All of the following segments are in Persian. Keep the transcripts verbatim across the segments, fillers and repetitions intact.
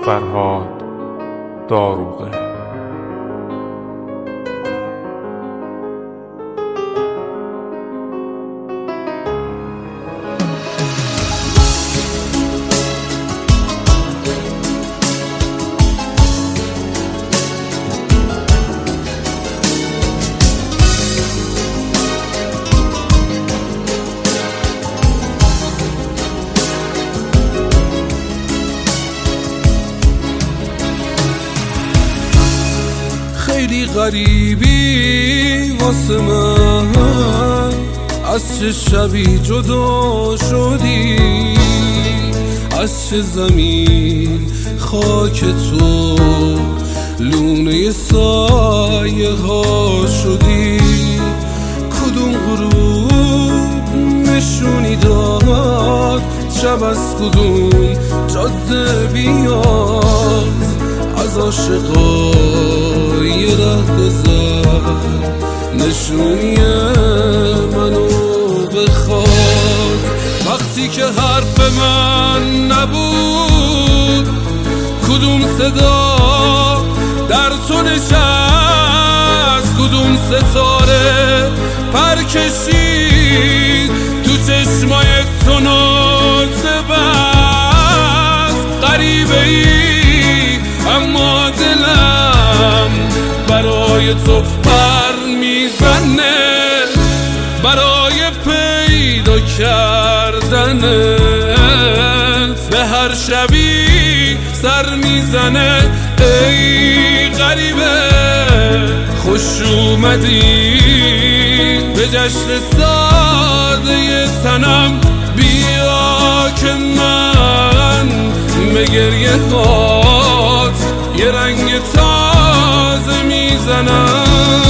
فرهاد داروغه. خیلی غریبی واسه من، از چه شبی جدا شدی، از چه زمین خاک تو لونه سایه ها شدی. کدوم غروب نشونی داد شب از کدوم جاده بیاد، از عاشقای رهگذر نشونی منو بخواد. وقتی که حرف من نبود، کدوم صدا در تو نشست، کدوم ستاره پر کشید تو چشمای تو ناز بست. غریبه ای اما دلم برای تو پر میزنه، برای پیدا کردنت به هر شبی سر میزنه. ای غریبه خوش اومدی به جشن ساده تنم، بیا که من به گریه هات یه رنگ تازه میزنم.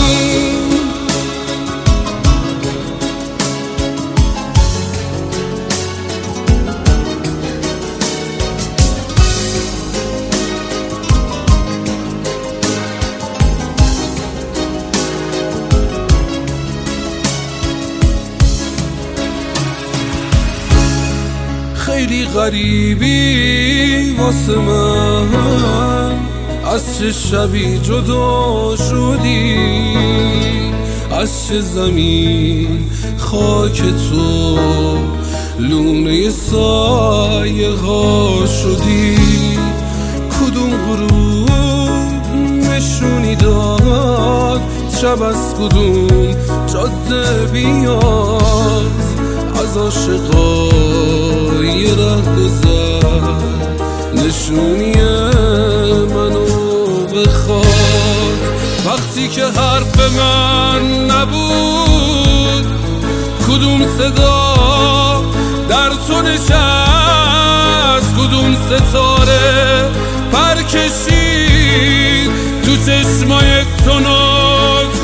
خیلی غریبی واسه من، از چه شبی جدا شدی، از چه زمین خاک تو لونه سایه ها شدی. کدوم غروب نشونی داد شب از کدوم جاده بیاد، از عاشقای رهگذر نشونی منو بخواد. وقتی که حرف من نبود، کدوم صدا در تو نشست، کدوم ستاره پر کشید تو چشمای تو ناز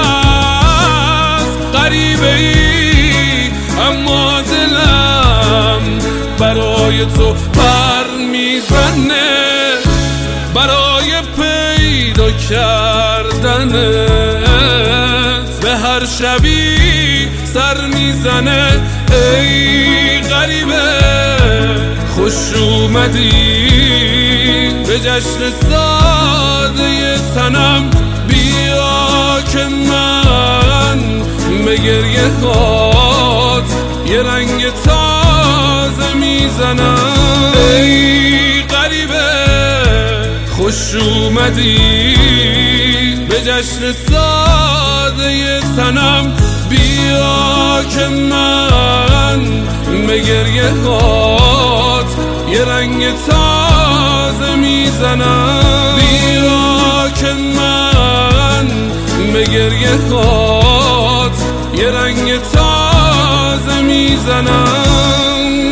بست. غریبه ای اما دلم برای تو پر میزنه، برای پیدا کردنت به هر شبی سر میزنه. ای غریبه خوش اومدی به جشن ساده تنم، بیا که من به گریه هات یه رنگ تازه میزنم. ای غریبه خوش اومدی به جشن ساده تنم، بیا که من به گریه هات یه رنگ تازه میزنم. بیا که من به گریه هات یه رنگ تازه میزنم.